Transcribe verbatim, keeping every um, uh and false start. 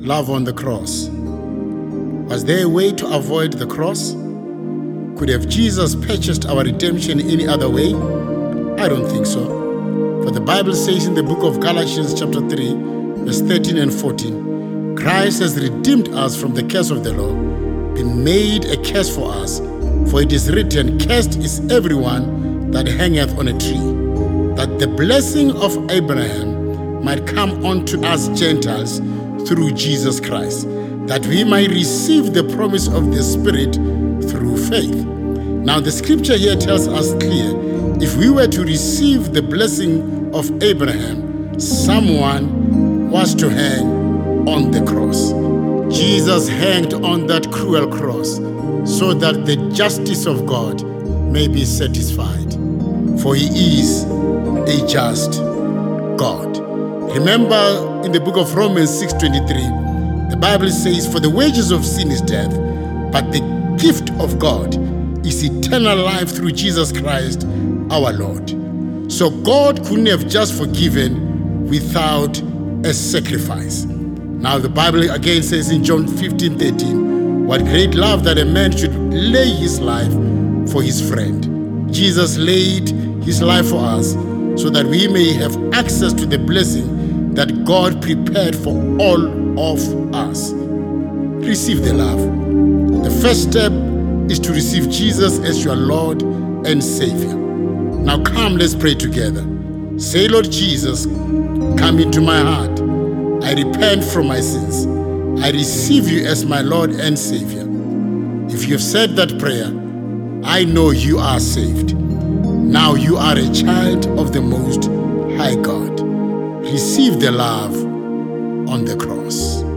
Love on the cross. Was there a way to avoid the cross? Could have Jesus purchased our redemption any other way? I don't think so. For the Bible says in the book of Galatians chapter three, verse thirteen and fourteen, Christ has redeemed us from the curse of the law, been made a curse for us. For it is written, cursed is everyone that hangeth on a tree, that the blessing of Abraham might come unto us Gentiles through Jesus Christ, that we might receive the promise of the Spirit through faith. Now the scripture here tells us clear, if we were to receive the blessing of Abraham, someone was to hang on the cross. Jesus hanged on that cruel cross so that the justice of God may be satisfied. For he is a just God. Remember in the book of Romans six twenty-three, the Bible says, for the wages of sin is death, but the gift of God is eternal life through Jesus Christ our Lord. So God couldn't have just forgiven without a sacrifice. Now the Bible again says in John fifteen thirteen, what great love that a man should lay his life for his friend. Jesus laid his life for us so that we may have access to the blessing that God prepared for all of us. Receive the love. The first step is to receive Jesus as your Lord and Savior. Now come, let's pray together. Say, Lord Jesus, come into my heart. I repent from my sins. I receive you as my Lord and Savior. If you've said that prayer, I know you are saved. Now you are a child of the Most High God. Receive the love on the cross.